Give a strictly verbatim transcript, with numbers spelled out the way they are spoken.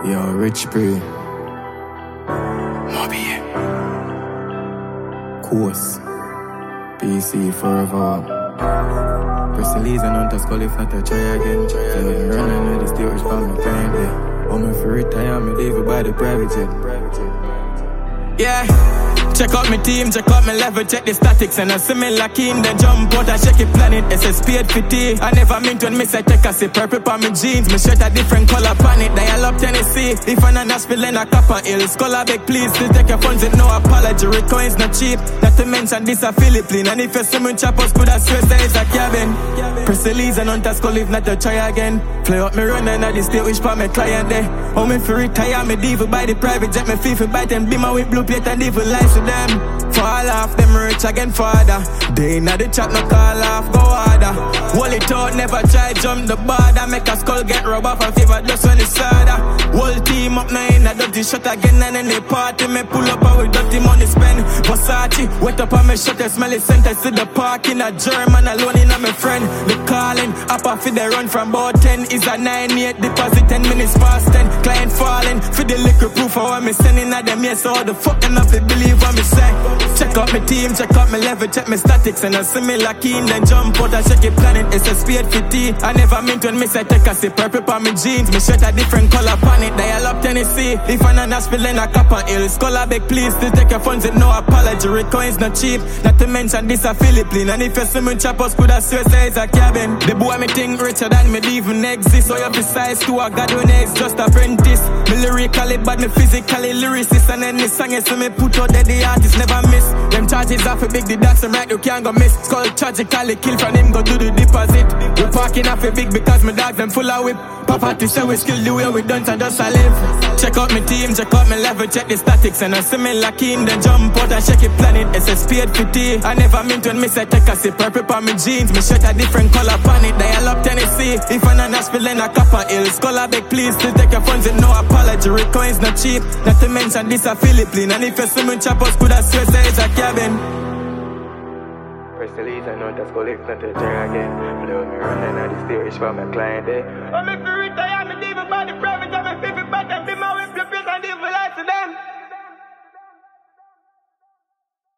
Yo, Rich Pre. Moby. Course. P C forever. Press the leads and underscore if not to try again. Try again. Running with the steerage for my client there. I'm in for retire, me leave it by the private jet. Yeah. Check out my team, check out my level, check the statics. And I see me lucky in the jump out, I check it planet, S S P eight fifty. I never mean to miss, I take a sip, purple on my jeans. My shirt a different color, pan it, dial up Tennessee. If I'm not Nashville, then a Copper Hill. Scholar beg, please, still take your funds with no apology. Recoins not cheap, not to mention this a Philippine. And if you see me choppers, could I swear say it's a cabin. Press the leads and underscore if not to try again. Fly up me run and I stay wish for my client there. How me for retire, me devil by the private jet, me feel for bite and be my with blue plate and evil lies to them. Fall off, them rich again father. They inna the chat, no call off, go harder. Hold it out, never try jump the border. Make a skull get rub off a fever just when it's harder. Whole team up now in a dirty shot again. And then they party, me pull up and with dirty money spend. Versace, wet up on me shut, I smell it center. See the park in a German, alone in a my friend. The calling, up off the run from about ten. Is a nine eight deposit, ten minutes past ten. Client falling, for the liquor proof of what me sending at them. Yes, all the fucking up to believe what me say. Check out my team, check out my level, check my statics. And I see me lucky in then jump out, I check it planet, S S P eight fifty. I never meant to miss, I take a sip, purple on my jeans. My shirt a different color, pan it, dial up Tennessee. If I'm not Nashville, then a Copper Hill. Scholar beg, please, still take your funds with no apology. Recoins not cheap, not to mention this a Philippine. And if you see me choppers, could I swear say it's a cabin. The boy me think richer than me even exist. So you precise to a god when it's just apprentice. Me lyrically bad, me physically lyricist. And then the song is so me put out there, the artist never miss. Them charges off a big, the dots and right, you can't go miss. Skull tragically kill from him, go do the deposit. We parking off a big because my dogs them full of whip. Papa to say we skill the way we done and just a live. Check out my team, check out my level, check the statics. And I see me lucky in the jump out, I check it planet, S S P eight fifty. I never mean to miss, I take a sip, purple on my jeans. My shirt a different color, pan it, dial up Tennessee. If I'm not Nashville, then a Copper Hill. Scholar beg, please, still take your funds with no apology. Recoins not cheap, not to mention this a Philippine. And if you see me choppers, could I swear say it's a cabin. Press the leads and underscore if not to try again. Play with me running out the steerage for my client there. I'm a retire.